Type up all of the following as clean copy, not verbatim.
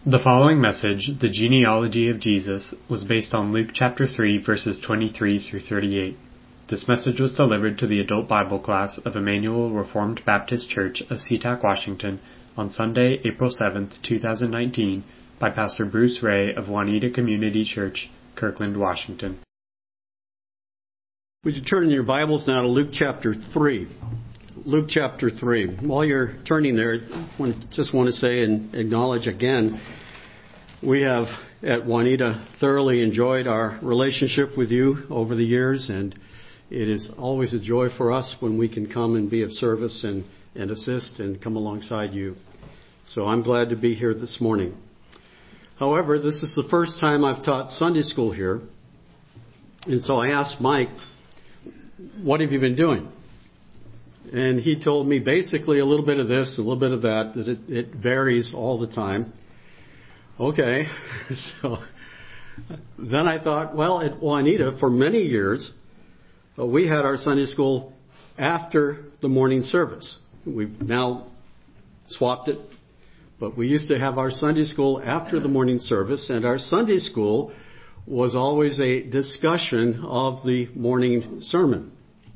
The following message, The Genealogy of Jesus, was based on Luke chapter 3, verses 23 through 38. This message was delivered to the adult Bible class of Emmanuel Reformed Baptist Church of SeaTac, Washington, on Sunday, April 7, 2019, by Pastor Bruce Ray of Juanita Community Church, Kirkland, Washington. Would you turn in your Bibles now to Luke chapter 3? Luke chapter 3. While you're turning there, I just want to say and acknowledge again, we have at Juanita thoroughly enjoyed our relationship with you over the years, and it is always a joy for us when we can come and be of service and assist and come alongside you. So I'm glad to be here this morning. However, this is the first time I've taught Sunday school here, and so I asked Mike, what have you been doing? And he told me basically a little bit of this, a little bit of that it varies all the time. Okay. So then I thought, well, at Juanita, for many years, we had our Sunday school after the morning service. We've now swapped it, but we used to have our Sunday school after the morning service, and our Sunday school was always a discussion of the morning sermon.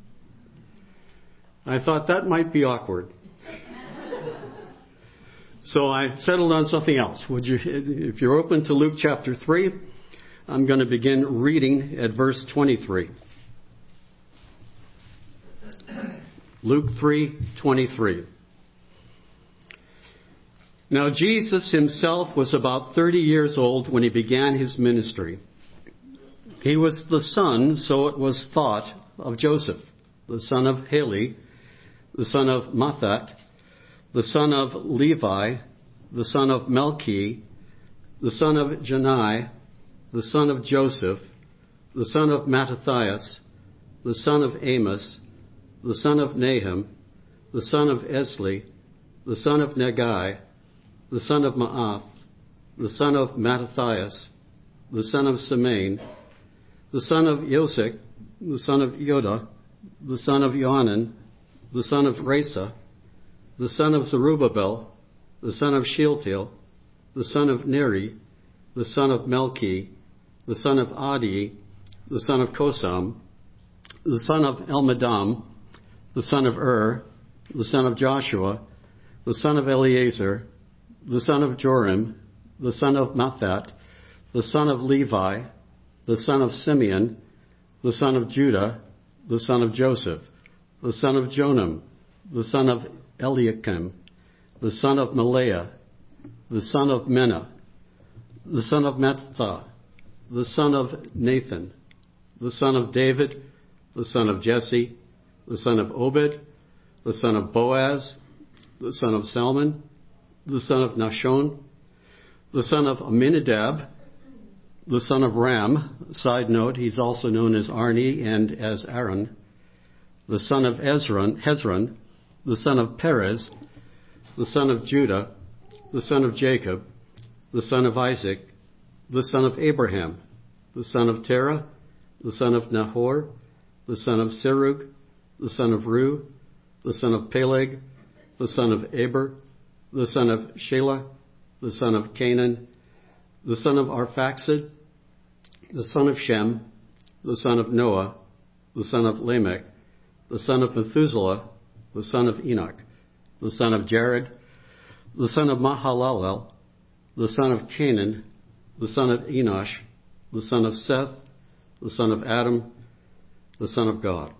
I thought that might be awkward. So I settled on something else. If you're open to Luke chapter 3, I'm going to begin reading at verse 23. Luke 3:23. Now Jesus himself was about 30 years old when he began his ministry. He was the son, so it was thought, of Joseph, the son of Heli, the son of Matthat, the son of Levi, the son of Melchi, the son of Janai, the son of Joseph, the son of Mattathias, the son of Amos, the son of Nahum, the son of Esli, the son of Nagai, the son of Maath, the son of Mattathias, the son of Simeon, the son of Yosek, the son of Yoda, the son of Johanan, the son of Resa, the son of Zerubbabel, the son of Shealtiel, the son of Neri, the son of Melchi, the son of Adi, the son of Kosam, the son of Elmadam, the son of the son of Joshua, the son of Eleazar, the son of Joram, the son of Matthat, the son of Levi, the son of Simeon, the son of Judah, the son of Joseph, the son of Jonam, the son of Eliakim, the son of Malaiah, the son of Menah, the son of Mattatha, the son of Nathan, the son of David, the son of Jesse, the son of Obed, the son of Boaz, the son of Salmon, the son of Nahshon, the son of Amminadab, the son of Ram. Side note, he's also known as Arni and as Aaron. The son of Hezron, the son of Perez, the son of Judah, the son of Jacob, the son of Isaac, the son of Abraham, the son of Terah, the son of Nahor, the son of Serug, the son of Ru, the son of Peleg, the son of Eber, the son of Shelah, the son of Canaan, the son of Arphaxad, the son of Shem, the son of Noah, the son of Lamech, the son of Methuselah, the son of Enoch, the son of Jared, the son of Mahalalel, the son of Canaan, the son of Enosh, the son of Seth, the son of Adam, the son of God.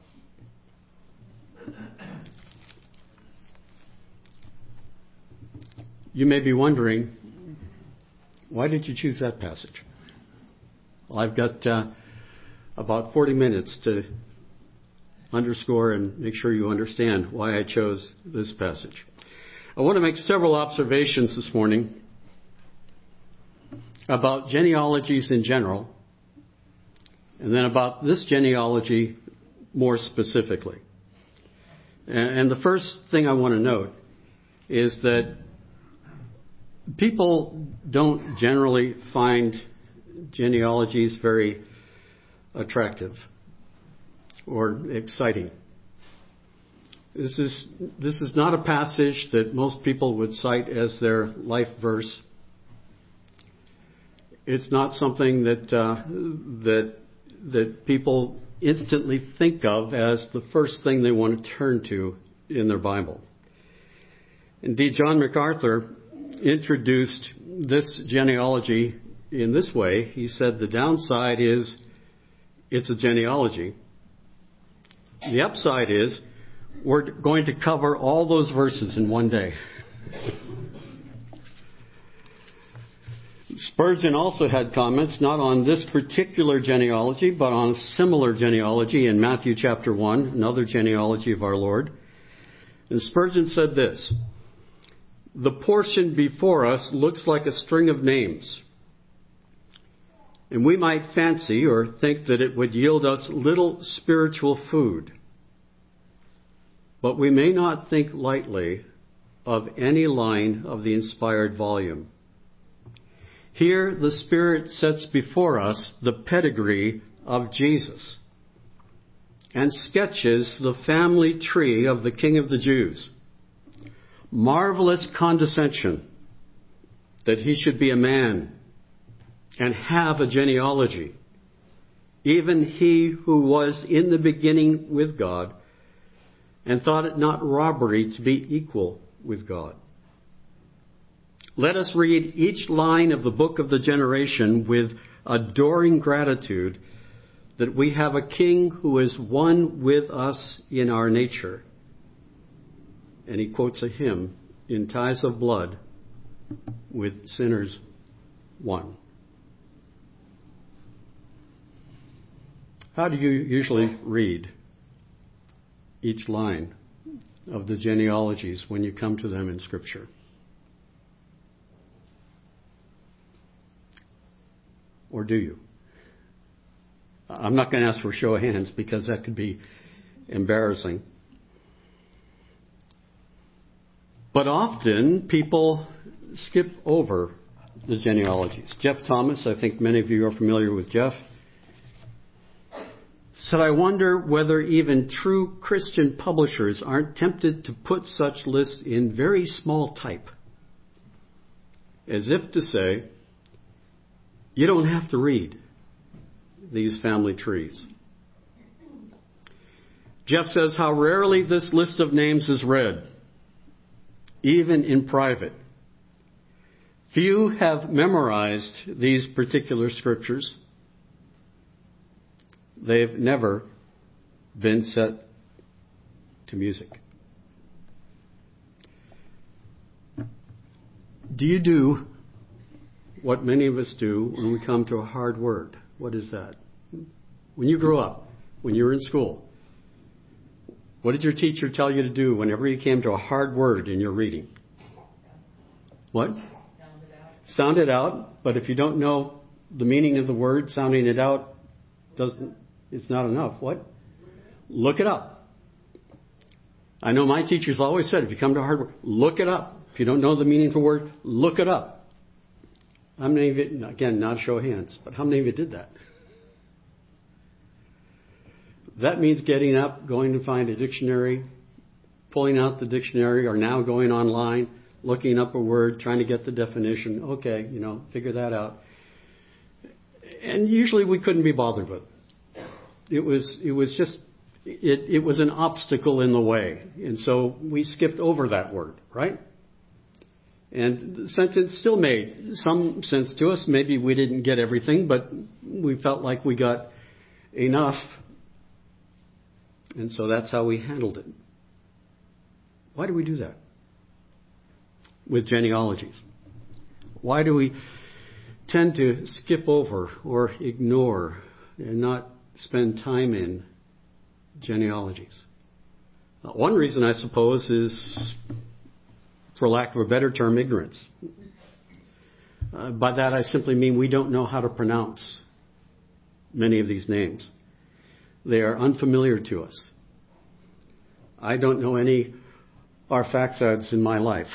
You may be wondering, why did you choose that passage? Well, I've got about 40 minutes to underscore and make sure you understand why I chose this passage. I want to make several observations this morning about genealogies in general, and then about this genealogy more specifically. And the first thing I want to note is that people don't generally find genealogies very attractive or exciting. This is not a passage that most people would cite as their life verse. It's not something that people instantly think of as the first thing they want to turn to in their Bible. Indeed, John MacArthur introduced this genealogy in this way. He said the downside is it's a genealogy. The upside is we're going to cover all those verses in one day. Spurgeon also had comments not on this particular genealogy, but on a similar genealogy in Matthew chapter 1, another genealogy of our Lord. And Spurgeon said this: "The portion before us looks like a string of names, and we might fancy or think that it would yield us little spiritual food. But we may not think lightly of any line of the inspired volume. Here the Spirit sets before us the pedigree of Jesus and sketches the family tree of the King of the Jews. Marvelous condescension that he should be a man and have a genealogy, even he who was in the beginning with God and thought it not robbery to be equal with God. Let us read each line of the book of the generation with adoring gratitude that we have a King who is one with us in our nature." And he quotes a hymn, "In ties of blood with sinners one." How do you usually read each line of the genealogies when you come to them in Scripture? Or do you? I'm not going to ask for a show of hands because that could be embarrassing. But often people skip over the genealogies. Jeff Thomas, I think many of you are familiar with Jeff, said, "I wonder whether even true Christian publishers aren't tempted to put such lists in very small type, as if to say, you don't have to read these family trees." Jeff says how rarely this list of names is read, even in private. Few have memorized these particular scriptures. They've never been set to music. Do you do what many of us do when we come to a hard word? What is that? When you grew up, when you were in school, what did your teacher tell you to do whenever you came to a hard word in your reading? What? Sound it out. But if you don't know the meaning of the word, sounding it out it's not enough. What? Look it up. I know my teachers always said, if you come to a hard word, look it up. If you don't know the meaning of the word, look it up. How many of you, again, not a show of hands, but how many of you did that? That means getting up, going to find a dictionary, pulling out the dictionary, or now going online, looking up a word, trying to get the definition. Okay, figure that out. And usually we couldn't be bothered with it. It was an obstacle in the way. And so we skipped over that word, right? And the sentence still made some sense to us. Maybe we didn't get everything, but we felt like we got enough. And so that's how we handled it. Why do we do that with genealogies? Why do we tend to skip over or ignore and not spend time in genealogies? One reason, I suppose, is, for lack of a better term, ignorance. By that I simply mean we don't know how to pronounce many of these names. They are unfamiliar to us. I don't know any Arphaxiads in my life.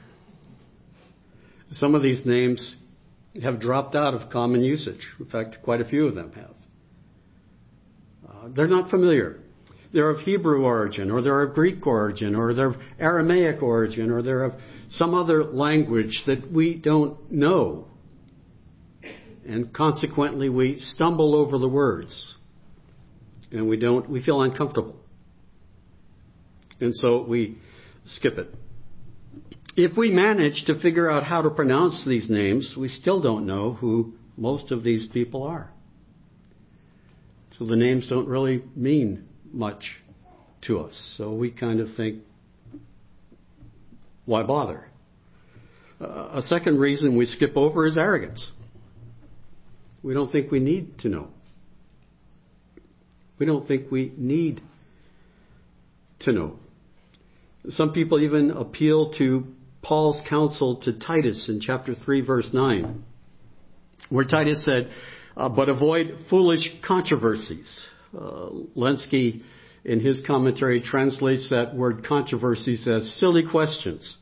Some of these names have dropped out of common usage. In fact, quite a few of them have. They're not familiar. They're of Hebrew origin, or they're of Greek origin, or they're of Aramaic origin, or they're of some other language that we don't know. and consequently we stumble over the words, and we feel uncomfortable. And so we skip it. If we manage to figure out how to pronounce these names, we still don't know who most of these people are. So the names don't really mean much to us. So we kind of think, why bother? A second reason we skip over is arrogance. We don't think we need to know. We don't think we need to know. Some people even appeal to Paul's counsel to Titus in chapter 3, verse 9, where Titus said, but avoid foolish controversies. Lenski, in his commentary, translates that word controversies as silly questions.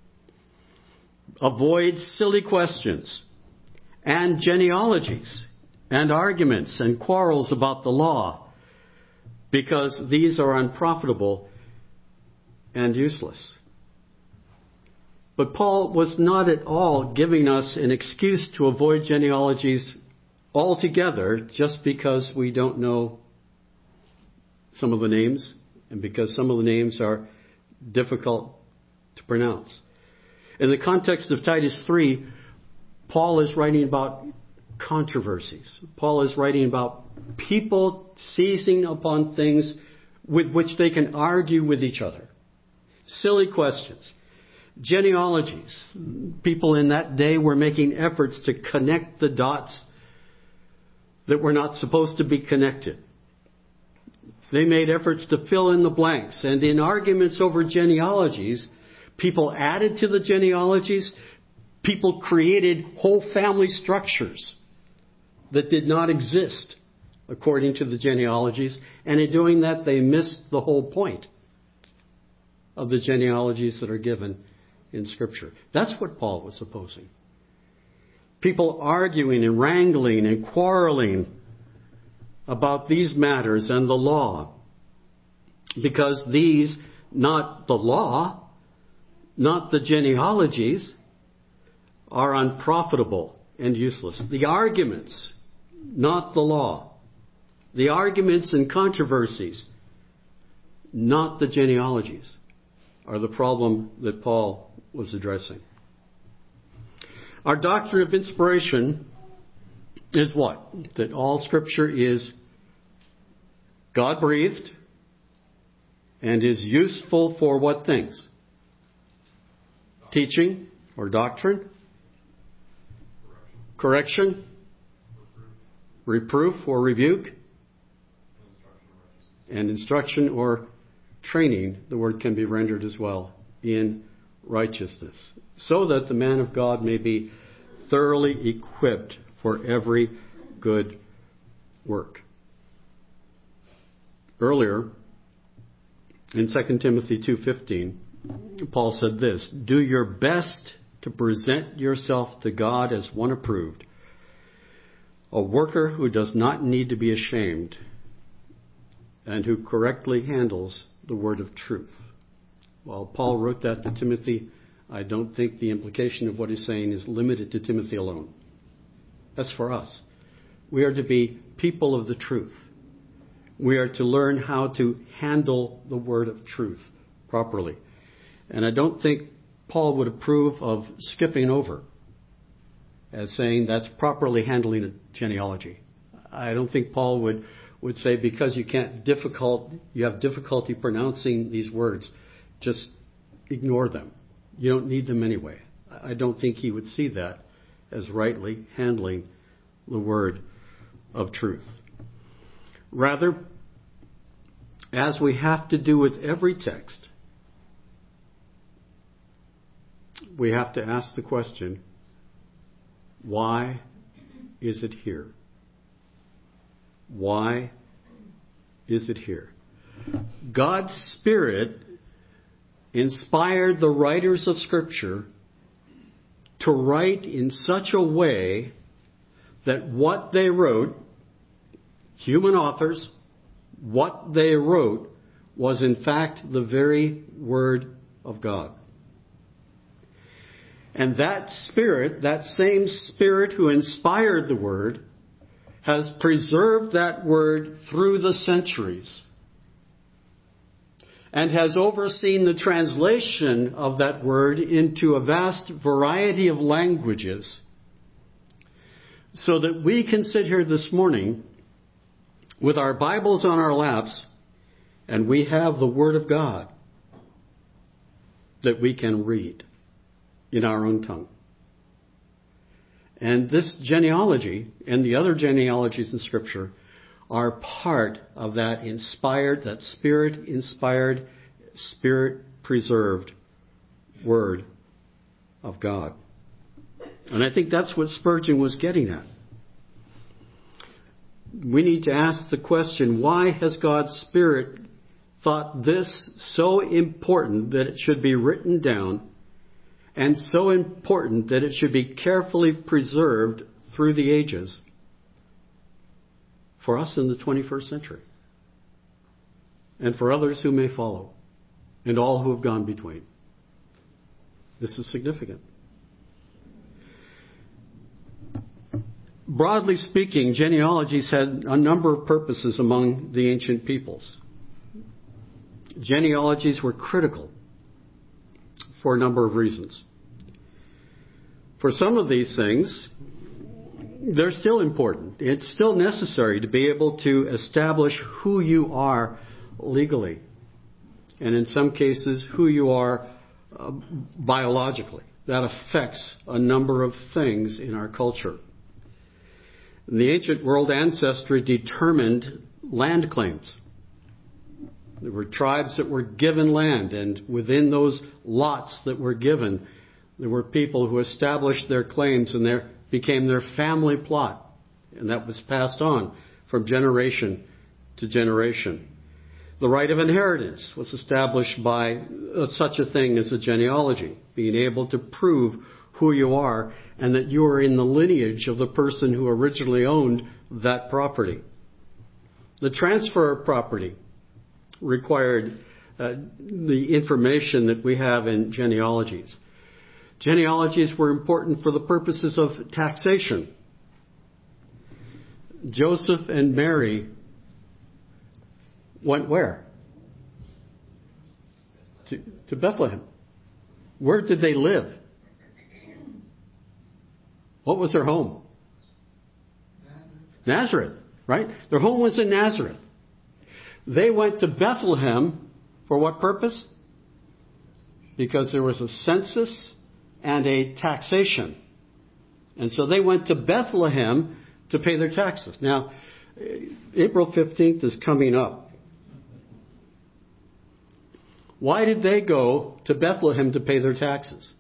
Avoid silly questions and genealogies and arguments and quarrels about the law, because these are unprofitable and useless. But Paul was not at all giving us an excuse to avoid genealogies altogether just because we don't know some of the names and because some of the names are difficult to pronounce. In the context of Titus 3, Paul is writing about controversies. Paul is writing about people seizing upon things with which they can argue with each other. Silly questions. Genealogies. People in that day were making efforts to connect the dots that were not supposed to be connected. They made efforts to fill in the blanks. And in arguments over genealogies, people added to the genealogies. People created whole family structures that did not exist according to the genealogies. And in doing that, they missed the whole point of the genealogies that are given in Scripture. That's what Paul was opposing. People arguing and wrangling and quarreling about these matters and the law, because these, not the law, not the genealogies, are unprofitable and useless. The arguments, not the law. The arguments and controversies, not the genealogies, are the problem that Paul was addressing. Our doctrine of inspiration is what? That all Scripture is God-breathed and is useful for what things? Teaching or doctrine? Correction? Reproof or rebuke? And instruction or training, the word can be rendered as well, in righteousness, so that the man of God may be thoroughly equipped for every good work. Earlier, in 2 Timothy 2:15, Paul said this, do your best to present yourself to God as one approved, a worker who does not need to be ashamed, and who correctly handles the word of truth. While Paul wrote that to Timothy, I don't think the implication of what he's saying is limited to Timothy alone. That's for us. We are to be people of the truth. We are to learn how to handle the word of truth properly. And I don't think Paul would approve of skipping over as saying that's properly handling a genealogy. I don't think Paul would say because you have difficulty pronouncing these words, just ignore them. You don't need them anyway. I don't think he would see that as rightly handling the word of truth. Rather, as we have to do with every text, we have to ask the question, why is it here? Why is it here? God's Spirit inspired the writers of Scripture to write in such a way that what they wrote, human authors, what they wrote was in fact the very Word of God. And that Spirit, that same Spirit who inspired the Word, has preserved that Word through the centuries and has overseen the translation of that Word into a vast variety of languages, so that we can sit here this morning with our Bibles on our laps and we have the Word of God that we can read in our own tongue. And this genealogy and the other genealogies in Scripture are part of that inspired, that Spirit-inspired, Spirit-preserved Word of God. And I think that's what Spurgeon was getting at. We need to ask the question, why has God's Spirit thought this so important that it should be written down, and so important that it should be carefully preserved through the ages for us in the 21st century, and for others who may follow, and all who have gone between? This is significant. Broadly speaking, genealogies had a number of purposes among the ancient peoples. Genealogies were critical for a number of reasons. For some of these things, they're still important. It's still necessary to be able to establish who you are legally, and in some cases, who you are biologically. That affects a number of things in our culture. In the ancient world, ancestry determined land claims. There were tribes that were given land, and within those lots that were given, there were people who established their claims, and there became their family plot. And that was passed on from generation to generation. The right of inheritance was established by such a thing as a genealogy, being able to prove who you are and that you are in the lineage of the person who originally owned that property. The transfer of property required the information that we have in genealogies. Genealogies were important for the purposes of taxation. Joseph and Mary went where? To Bethlehem. Where did they live? What was their home? Nazareth, right? Their home was in Nazareth. They went to Bethlehem for what purpose? Because there was a census and a taxation. And so they went to Bethlehem to pay their taxes. Now, April 15th is coming up. Why did they go to Bethlehem to pay their taxes?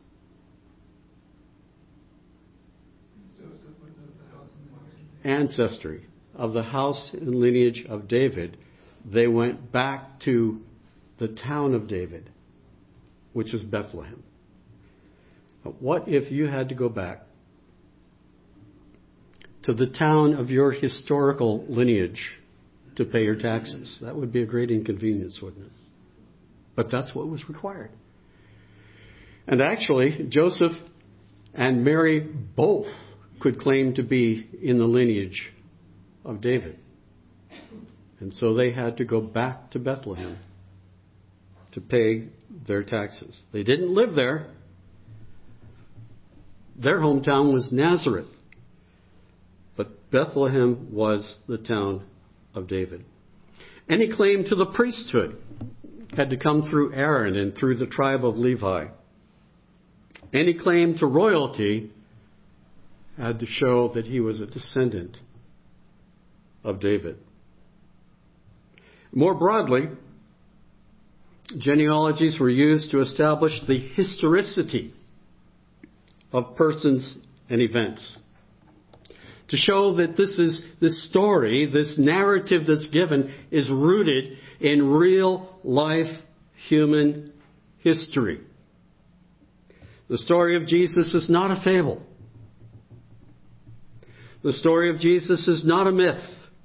Ancestry of the house and lineage of David. They went back to the town of David, which is Bethlehem. What if you had to go back to the town of your historical lineage to pay your taxes? That would be a great inconvenience, wouldn't it? But that's what was required. And actually, Joseph and Mary both could claim to be in the lineage of David. And so they had to go back to Bethlehem to pay their taxes. They didn't live there. Their hometown was Nazareth. But Bethlehem was the town of David. Any claim to the priesthood had to come through Aaron and through the tribe of Levi. Any claim to royalty had to show that he was a descendant of David. More broadly, genealogies were used to establish the historicity of persons and events. To show that this story, this narrative that's given, is rooted in real life human history. The story of Jesus is not a fable. The story of Jesus is not a myth.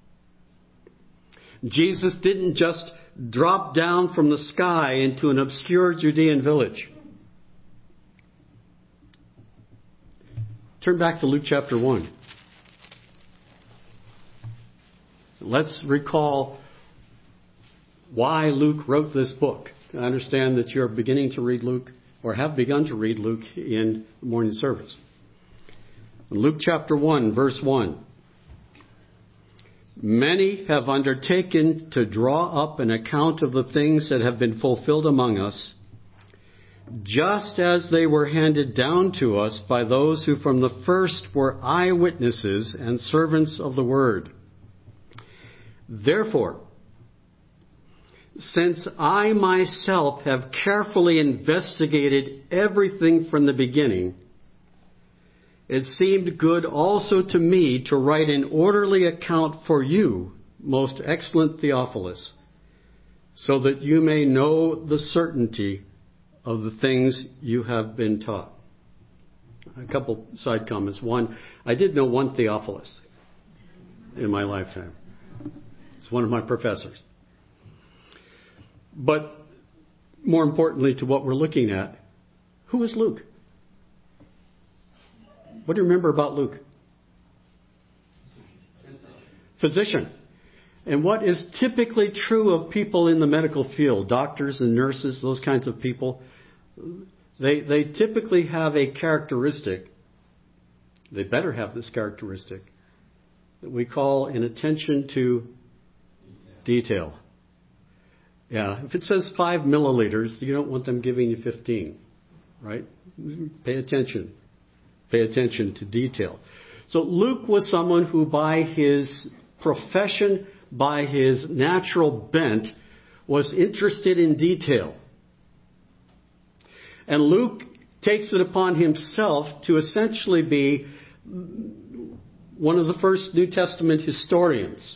Jesus didn't just drop down from the sky into an obscure Judean village. Turn back to Luke chapter 1. Let's recall why Luke wrote this book. I understand that you're beginning to read Luke, or have begun to read Luke in the morning service. Luke chapter 1, verse 1. Many have undertaken to draw up an account of the things that have been fulfilled among us, just as they were handed down to us by those who from the first were eyewitnesses and servants of the word. Therefore, since I myself have carefully investigated everything from the beginning, it seemed good also to me to write an orderly account for you, most excellent Theophilus, so that you may know the certainty of the things you have been taught. A couple side comments. One, I did know one Theophilus in my lifetime. It's one of my professors. But more importantly to what we're looking at, who is Luke? What do you remember about Luke? Physician. And what is typically true of people in the medical field, doctors and nurses, those kinds of people, they typically have a characteristic, they better have this characteristic, that we call an attention to detail. Yeah, if it says 5 milliliters, you don't want them giving you 15, right? Pay attention. Pay attention to detail. So Luke was someone who by his profession, by his natural bent, was interested in detail. And Luke takes it upon himself to essentially be one of the first New Testament historians,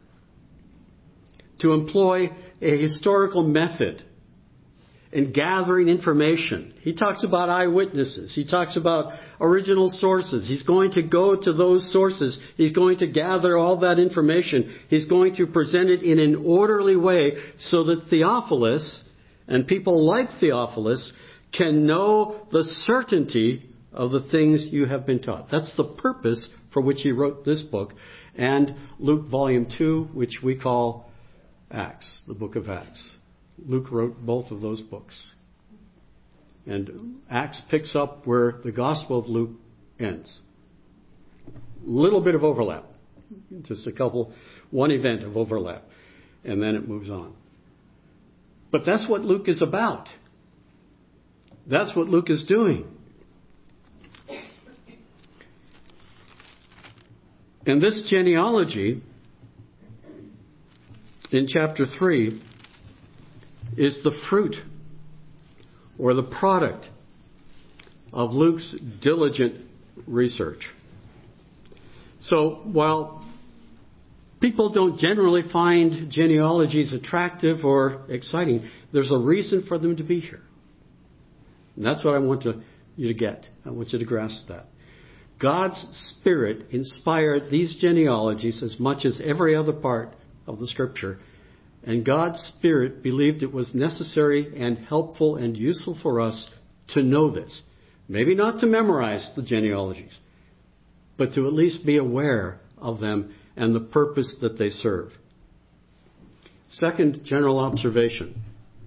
to employ a historical method in gathering information. He talks about eyewitnesses. He talks about original sources. He's going to go to those sources. He's going to gather all that information. He's going to present it in an orderly way so that Theophilus and people like Theophilus can know the certainty of the things you have been taught. That's the purpose for which he wrote this book. And Luke volume 2, which we call Acts, the book of Acts. Luke wrote both of those books. And Acts picks up where the Gospel of Luke ends. Little bit of overlap. Just one event of overlap. And then it moves on. But that's what Luke is about. That's what Luke is doing. And this genealogy in chapter 3 is the fruit or the product of Luke's diligent research. So while people don't generally find genealogies attractive or exciting, there's a reason for them to be here. And that's what I want you to get. I want you to grasp that. God's Spirit inspired these genealogies as much as every other part of the Scripture. And God's Spirit believed it was necessary and helpful and useful for us to know this. Maybe not to memorize the genealogies, but to at least be aware of them and the purpose that they serve. Second general observation.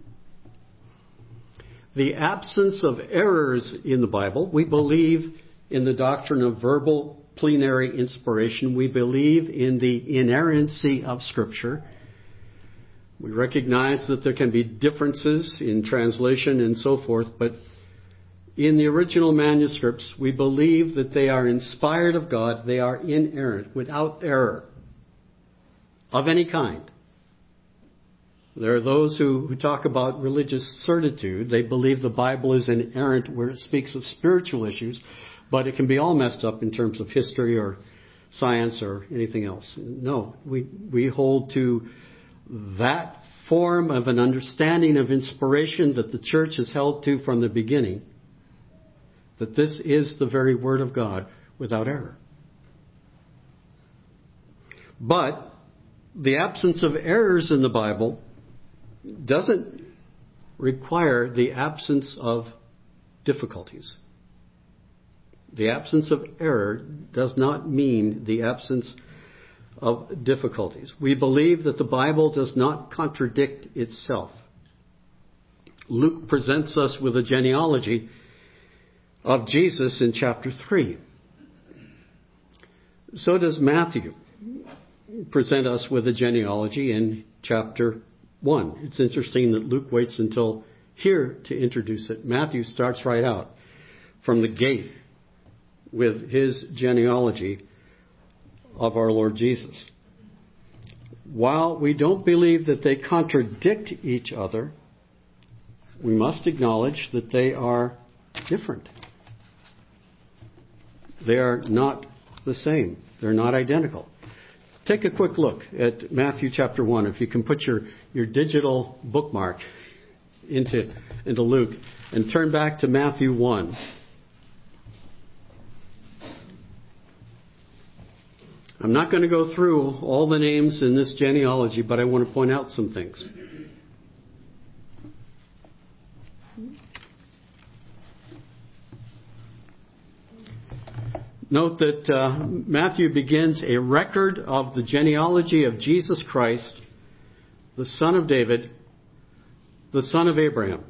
The absence of errors in the Bible. We believe in the doctrine of verbal plenary inspiration. We believe in the inerrancy of Scripture. We recognize that there can be differences in translation and so forth, but in the original manuscripts, we believe that they are inspired of God. They are inerrant, without error of any kind. There are those who talk about religious certitude. They believe the Bible is inerrant where it speaks of spiritual issues, but it can be all messed up in terms of history or science or anything else. No, we hold to that form of an understanding of inspiration that the church has held to from the beginning, that this is the very Word of God without error. But the absence of errors in the Bible doesn't require the absence of difficulties. The absence of error does not mean the absence of difficulties. We believe that the Bible does not contradict itself. Luke presents us with a genealogy of Jesus in chapter 3. So does Matthew present us with a genealogy in chapter 1. It's interesting that Luke waits until here to introduce it. Matthew starts right out from the gate with his genealogy of our Lord Jesus. While we don't believe that they contradict each other, we must acknowledge that they are different. They are not the same. They're not identical. Take a quick look at Matthew chapter 1. If you can put your digital bookmark into Luke and turn back to Matthew 1. I'm not going to go through all the names in this genealogy, but I want to point out some things. Note that Matthew begins a record of the genealogy of Jesus Christ, the son of David, the son of Abraham.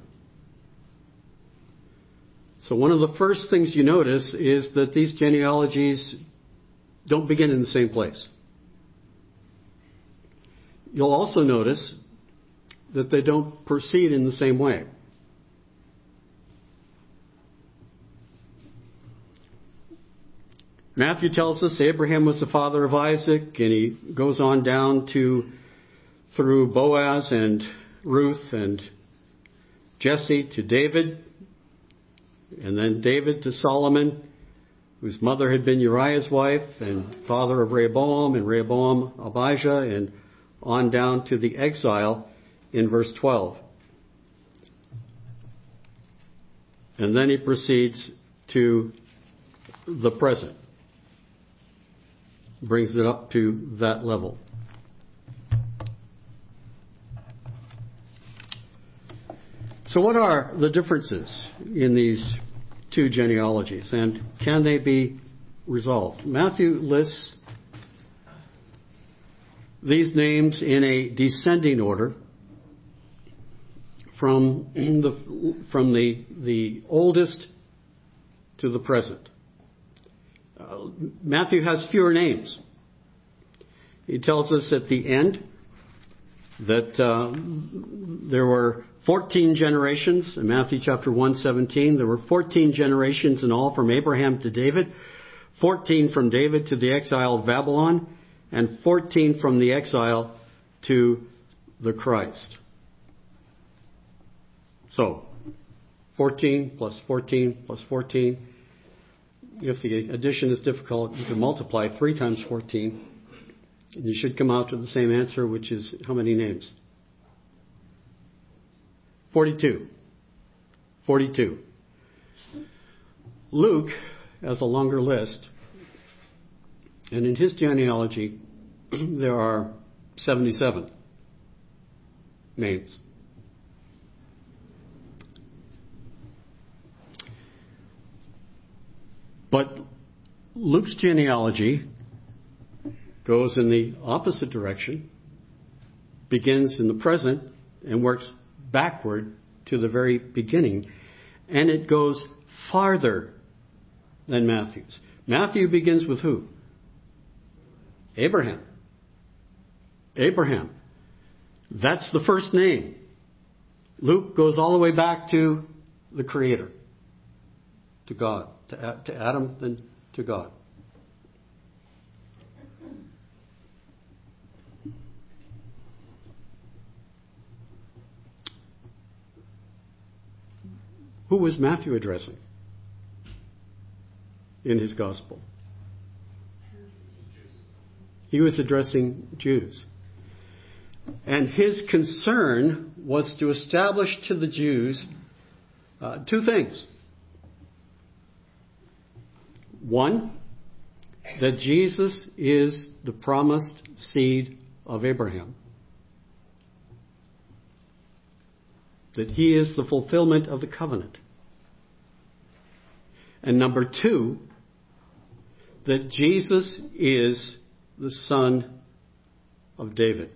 So one of the first things you notice is that these genealogies don't begin in the same place. You'll also notice that they don't proceed in the same way. Matthew tells us Abraham was the father of Isaac, and he goes on down through Boaz and Ruth and Jesse to David, and then David to Solomon, whose mother had been Uriah's wife, and father of Rehoboam, and Rehoboam Abijah, and on down to the exile in verse 12. And then he proceeds to the present. Brings it up to that level. So what are the differences in these two genealogies, and can they be resolved? Matthew lists these names in a descending order from the oldest to the present. Matthew has fewer names. He tells us at the end that there were 14 generations. In Matthew chapter 1:17, there were 14 generations in all from Abraham to David, 14 from David to the exile of Babylon, and 14 from the exile to the Christ. So, 14 plus 14 plus 14. If the addition is difficult, you can multiply 3 times 14. And you should come out to the same answer, which is how many names? 42. 42. Luke has a longer list. And in his genealogy, there are 77 names. But Luke's genealogy goes in the opposite direction, begins in the present, and works backward to the very beginning. And it goes farther than Matthew's. Matthew begins with who? Abraham. Abraham. That's the first name. Luke goes all the way back to the Creator, to God. To Adam, then to God. Who was Matthew addressing in his gospel? He was addressing Jews. And his concern was to establish to the Jews 2 things. One, that Jesus is the promised seed of Abraham. That he is the fulfillment of the covenant. And number 2, that Jesus is the Son of David.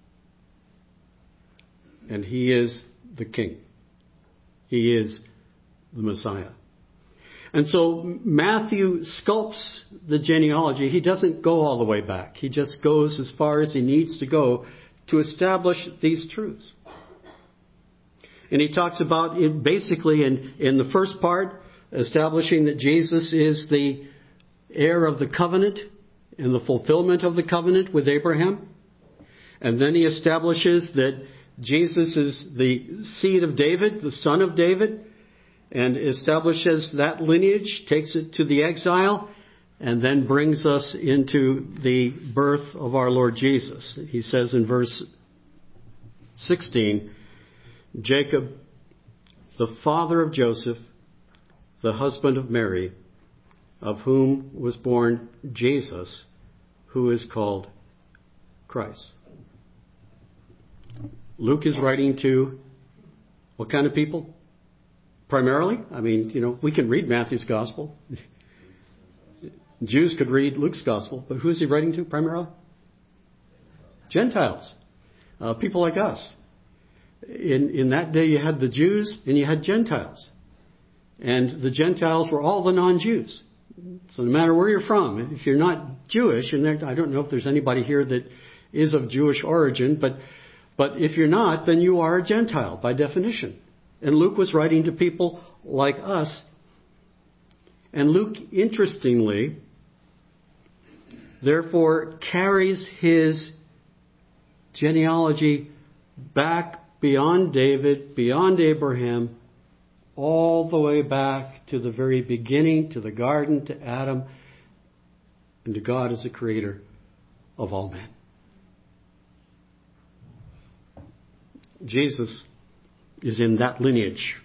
And he is the King. He is the Messiah. And so Matthew sculpts the genealogy. He doesn't go all the way back. He just goes as far as he needs to go to establish these truths. And he talks about it basically in the first part, establishing that Jesus is the heir of the covenant and the fulfillment of the covenant with Abraham. And then he establishes that Jesus is the seed of David, the son of David, and establishes that lineage, takes it to the exile, and then brings us into the birth of our Lord Jesus. He says in verse 16, Jacob, the father of Joseph, the husband of Mary, of whom was born Jesus, who is called Christ. Luke is writing to what kind of people? Primarily, we can read Matthew's gospel. Jews could read Luke's gospel, but who is he writing to primarily? Gentiles. People like us. In that day you had the Jews and you had Gentiles. And the Gentiles were all the non-Jews. So no matter where you're from, if you're not Jewish, and I don't know if there's anybody here that is of Jewish origin, but if you're not, then you are a Gentile by definition. And Luke was writing to people like us. And Luke, interestingly, therefore carries his genealogy back beyond David, beyond Abraham, all the way back to the very beginning, to the garden, to Adam, and to God as the creator of all men. Jesus is in that lineage.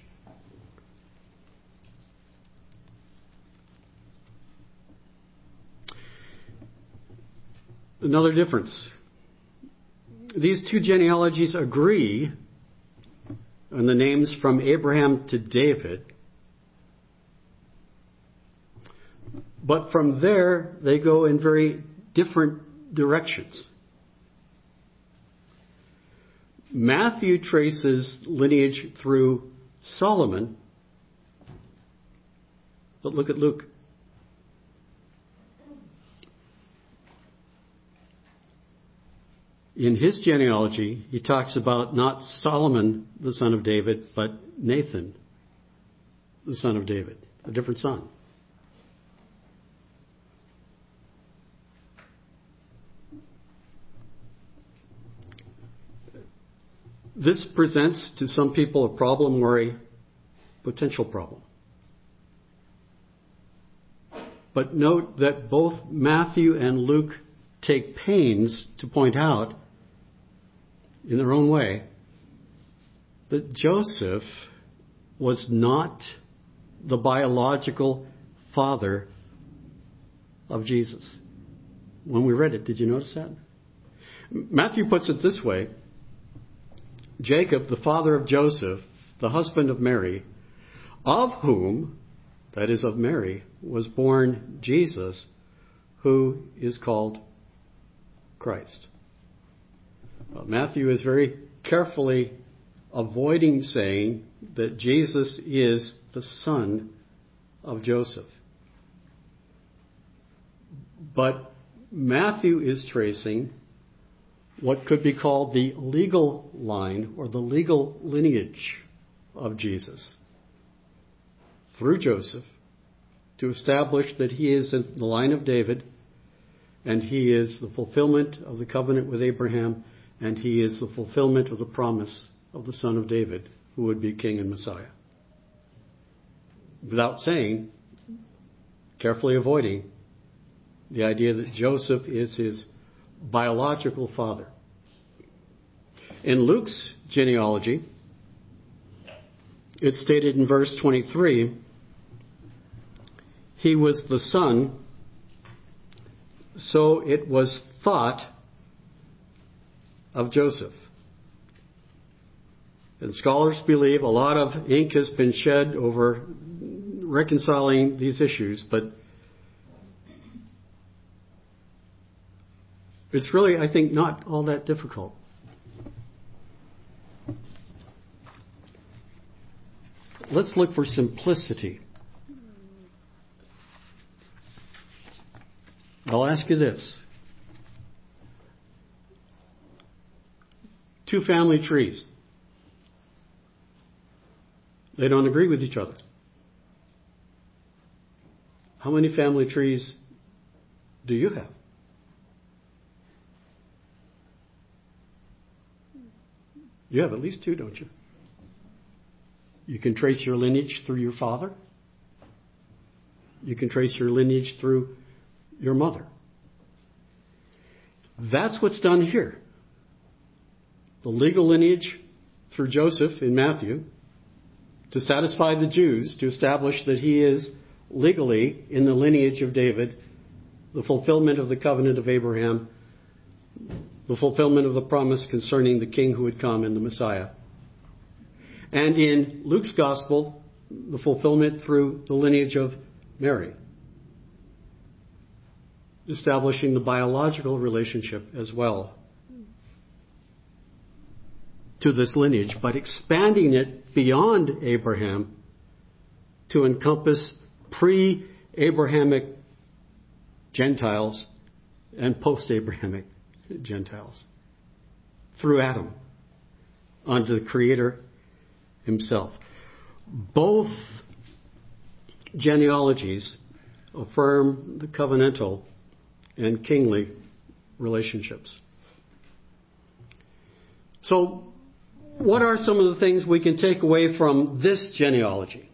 Another difference. These two genealogies agree on the names from Abraham to David. But from there, they go in very different directions. Matthew traces lineage through Solomon. But look at Luke. In his genealogy, he talks about not Solomon, the son of David, but Nathan, the son of David, a different son. This presents to some people a problem or a potential problem. But note that both Matthew and Luke take pains to point out in their own way that Joseph was not the biological father of Jesus. When we read it, did you notice that? Matthew puts it this way: Jacob, the father of Joseph, the husband of Mary, of whom, that is of Mary, was born Jesus, who is called Christ. Matthew is very carefully avoiding saying that Jesus is the son of Joseph. But Matthew is tracing what could be called the legal line or the legal lineage of Jesus through Joseph to establish that he is in the line of David, and he is the fulfillment of the covenant with Abraham, and he is the fulfillment of the promise of the son of David, who would be king and Messiah. Without saying, carefully avoiding the idea that Joseph is his biological father. In Luke's genealogy, it's stated in verse 23, he was the son, so it was thought of Joseph. And scholars believe a lot of ink has been shed over reconciling these issues, but It's really, I think, not all that difficult. Let's look for simplicity. I'll ask you this. 2 family trees. They don't agree with each other. How many family trees do you have? You have at least 2, don't you? You can trace your lineage through your father. You can trace your lineage through your mother. That's what's done here. The legal lineage through Joseph in Matthew to satisfy the Jews, to establish that he is legally in the lineage of David, the fulfillment of the covenant of Abraham, the fulfillment of the promise concerning the king who would come in the Messiah. And in Luke's gospel, the fulfillment through the lineage of Mary, establishing the biological relationship as well to this lineage, but expanding it beyond Abraham to encompass pre-Abrahamic Gentiles and post-Abrahamic Gentiles through Adam onto the Creator himself. Both genealogies affirm the covenantal and kingly relationships. So, what are some of the things we can take away from this genealogy?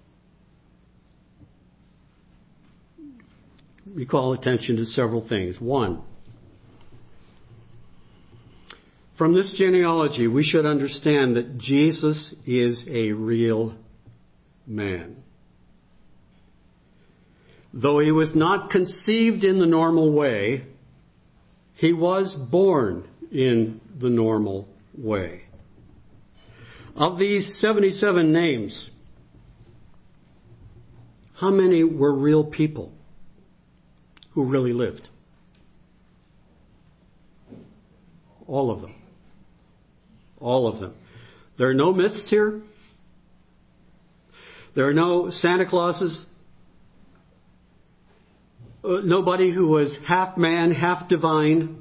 We call attention to several things. 1, from this genealogy, we should understand that Jesus is a real man. Though he was not conceived in the normal way, he was born in the normal way. Of these 77 names, how many were real people who really lived? All of them. All of them. There are no myths here. There are no Santa Clauses. Nobody who was half man, half divine.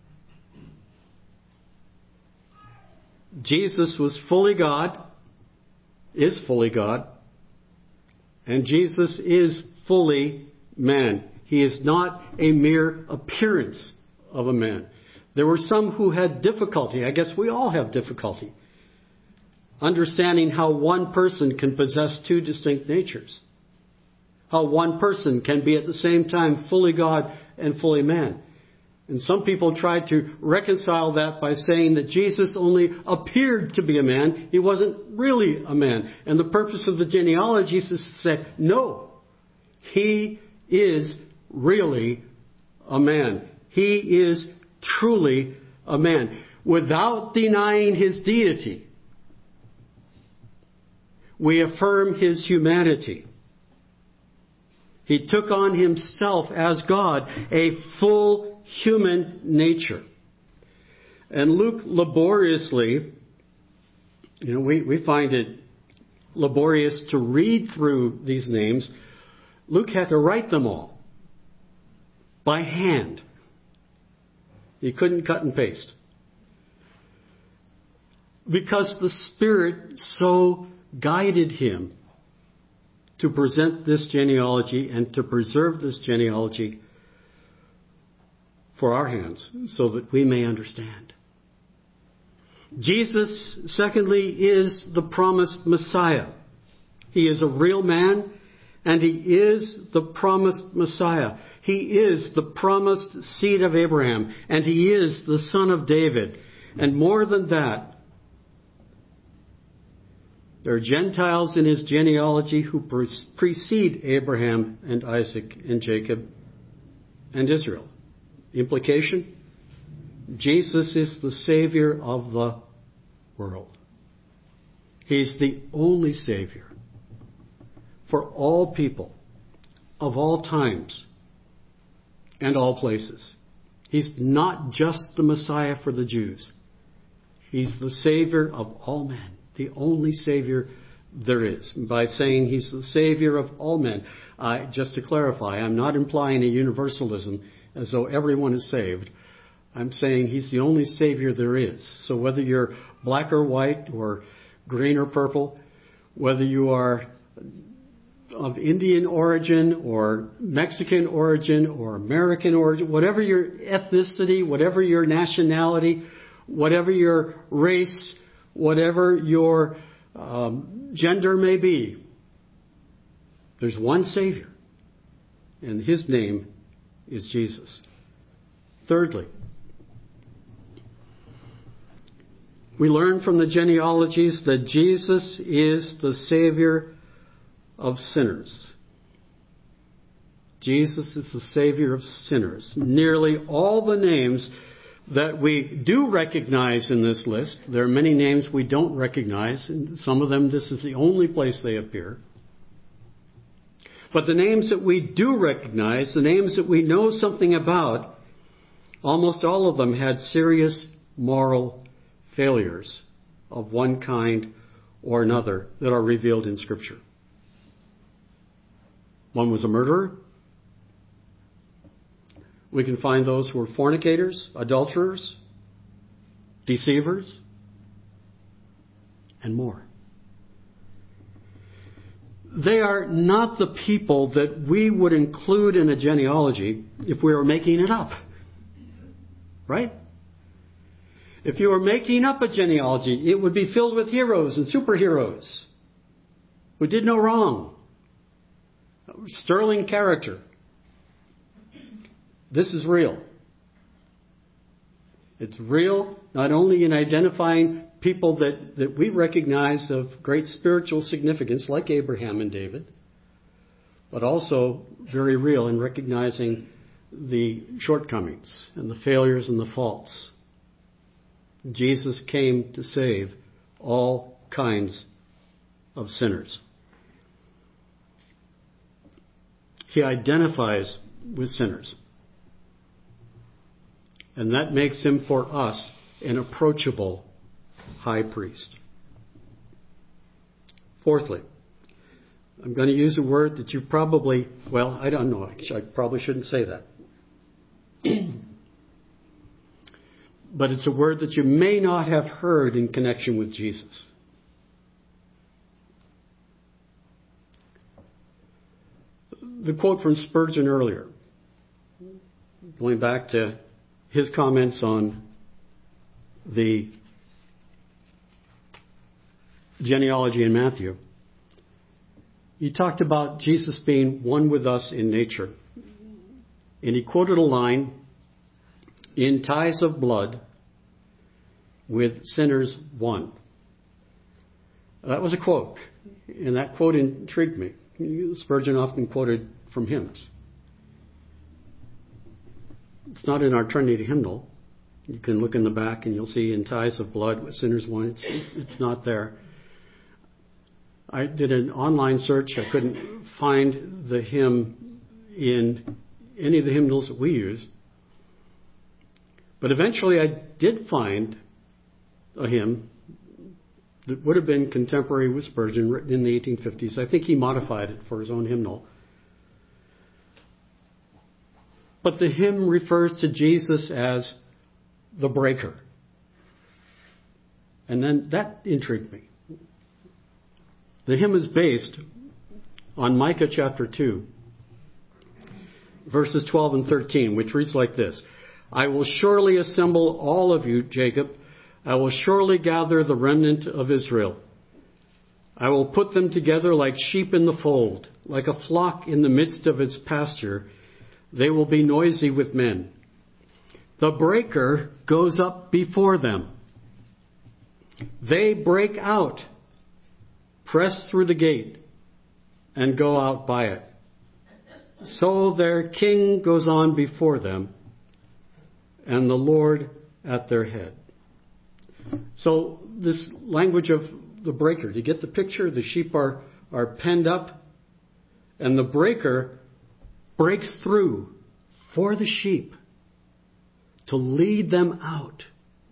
Jesus was fully God, is fully God, and Jesus is fully man. He is not a mere appearance of a man. There were some who had difficulty, I guess we all have difficulty, understanding how one person can possess 2 distinct natures. How one person can be at the same time fully God and fully man. And some people tried to reconcile that by saying that Jesus only appeared to be a man. He wasn't really a man. And the purpose of the genealogy is to say, no, he is really a man. He is truly a man. Without denying his deity, we affirm his humanity. He took on himself as God a full human nature. And Luke laboriously, we find it laborious to read through these names. Luke had to write them all by hand. He couldn't cut and paste. Because the Spirit so guided him to present this genealogy and to preserve this genealogy for our hands so that we may understand. Jesus, secondly, is the promised Messiah. He is a real man and he is the promised Messiah. He is the promised seed of Abraham and he is the son of David. And more than that, there are Gentiles in his genealogy who precede Abraham and Isaac and Jacob and Israel. Implication? Jesus is the Savior of the world. He's the only Savior for all people of all times and all places. He's not just the Messiah for the Jews. He's the Savior of all men, the only Savior there is. And by saying He's the Savior of all men, just to clarify, I'm not implying a universalism as though everyone is saved. I'm saying He's the only Savior there is. So whether you're black or white or green or purple, whether you are of Indian origin or Mexican origin or American origin, whatever your ethnicity, whatever your nationality, whatever your race, whatever your gender may be, there's one Savior, and His name is Jesus. Thirdly, we learn from the genealogies that Jesus is the Savior of sinners. Jesus is the Savior of sinners. Nearly all the names that we do recognize in this list, there are many names we don't recognize, and some of them this is the only place they appear. But the names that we do recognize, the names that we know something about, almost all of them had serious moral failures of one kind or another that are revealed in Scripture. One was a murderer. We can find those who were fornicators, adulterers, deceivers, and more. They are not the people that we would include in a genealogy if we were making it up. Right? If you were making up a genealogy, it would be filled with heroes and superheroes who did no wrong. Sterling character. This is real. It's real not only in identifying people that we recognize of great spiritual significance, like Abraham and David, but also very real in recognizing the shortcomings and the failures and the faults. Jesus came to save all kinds of sinners. He identifies with sinners. And that makes Him for us an approachable high priest. Fourthly, I'm going to use a word that you probably, well, I don't know, I probably shouldn't say that. But it's a word that you may not have heard in connection with Jesus. The quote from Spurgeon earlier, going back to his comments on the genealogy in Matthew. He talked about Jesus being one with us in nature. And he quoted a line, "In ties of blood, with sinners one." That was a quote. And that quote intrigued me. Spurgeon often quoted from hymns. It's not in our Trinity hymnal. You can look in the back and you'll see "In ties of blood with sinners one." It's not there. I did an online search. I couldn't find the hymn in any of the hymnals that we use. But eventually I did find a hymn that would have been contemporary with Spurgeon, written in the 1850s. I think he modified it for his own hymnal. But the hymn refers to Jesus as the breaker. And then that intrigued me. The hymn is based on Micah chapter 2, verses 12 and 13, which reads like this: "I will surely assemble all of you, Jacob. I will surely gather the remnant of Israel. I will put them together like sheep in the fold, like a flock in the midst of its pasture. They will be noisy with men. The breaker goes up before them. They break out, press through the gate, and go out by it. So their king goes on before them, and the Lord at their head." So this language of the breaker, do you get the picture? The sheep are penned up, and the breaker breaks through for the sheep to lead them out.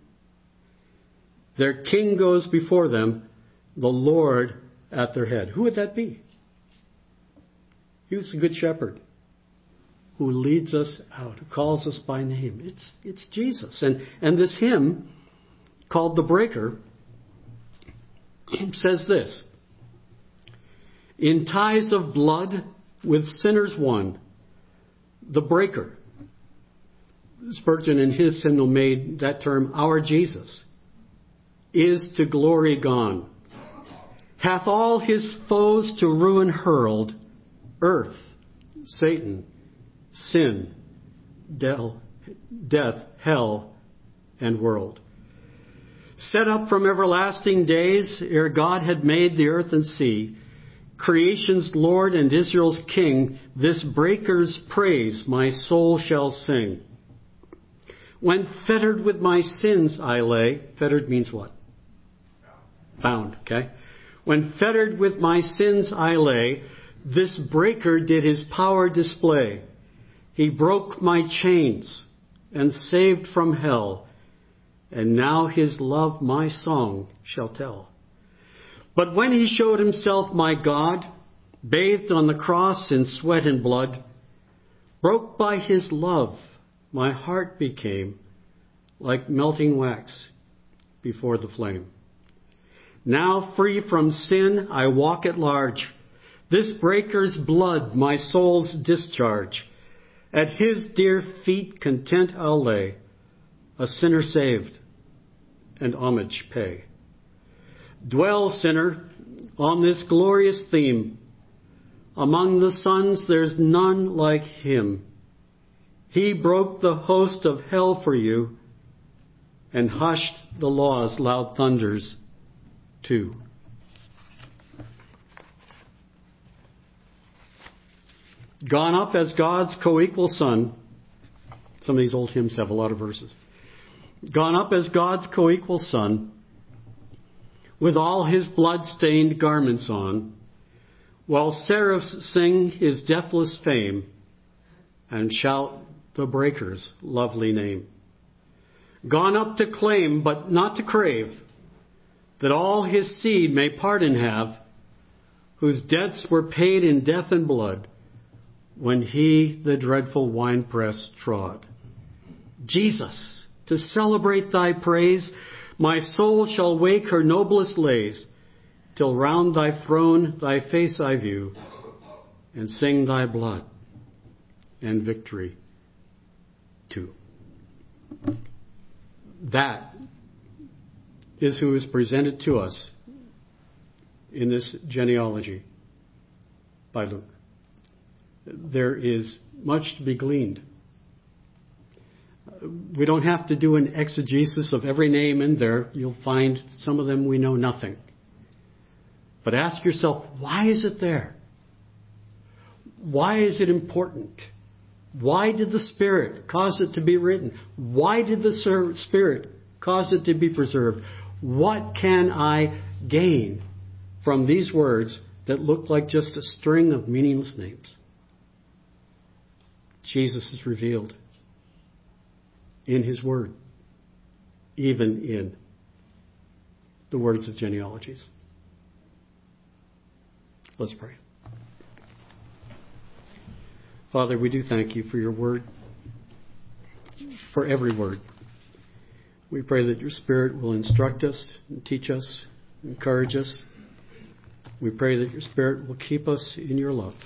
Their king goes before them, the Lord at their head. Who would that be? He was the good shepherd who leads us out, who calls us by name. It's Jesus. And this hymn, called The Breaker, says this: in ties of blood with sinners one, the breaker. Spurgeon in his hymnal made that term our Jesus, is to glory gone, hath all his foes to ruin hurled, earth, Satan, sin, death, hell, and world. Set up from everlasting days, ere God had made the earth and sea, creation's Lord and Israel's King, this breaker's praise my soul shall sing. When fettered with my sins I lay, fettered means what? Bound, okay? When fettered with my sins I lay, this breaker did his power display. He broke my chains and saved from hell, and now his love my song shall tell. But when he showed himself my God, bathed on the cross in sweat and blood, broke by his love, my heart became like melting wax before the flame. Now free from sin, I walk at large. This breaker's blood my soul's discharge. At his dear feet content I'll lay, a sinner saved, and homage pay. Dwell, sinner, on this glorious theme. Among the sons there's none like him. He broke the host of hell for you, and hushed the law's loud thunders too. Gone up as God's co-equal son. Some of these old hymns have a lot of verses. Gone up as God's co-equal son, with all his blood-stained garments on, while seraphs sing his deathless fame and shout the breaker's lovely name. Gone up to claim, but not to crave, that all his seed may pardon have, whose debts were paid in death and blood, when he the dreadful winepress trod. Jesus, to celebrate thy praise, my soul shall wake her noblest lays, till round thy throne thy face I view, and sing thy blood and victory too. That is who is presented to us in this genealogy by Luke. There is much to be gleaned. We don't have to do an exegesis of every name in there. You'll find some of them we know nothing. But ask yourself, why is it there? Why is it important? Why did the Spirit cause it to be written? Why did the Spirit cause it to be preserved? What can I gain from these words that look like just a string of meaningless names? Jesus is revealed in his word, even in the words of genealogies. Let's pray. Father, we do thank you for your word, for every word. We pray that your Spirit will instruct us, and teach us, encourage us. We pray that your Spirit will keep us in your love.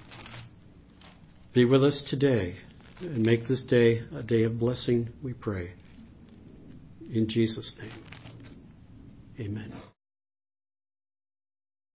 Be with us today and make this day a day of blessing, we pray. In Jesus' name, amen.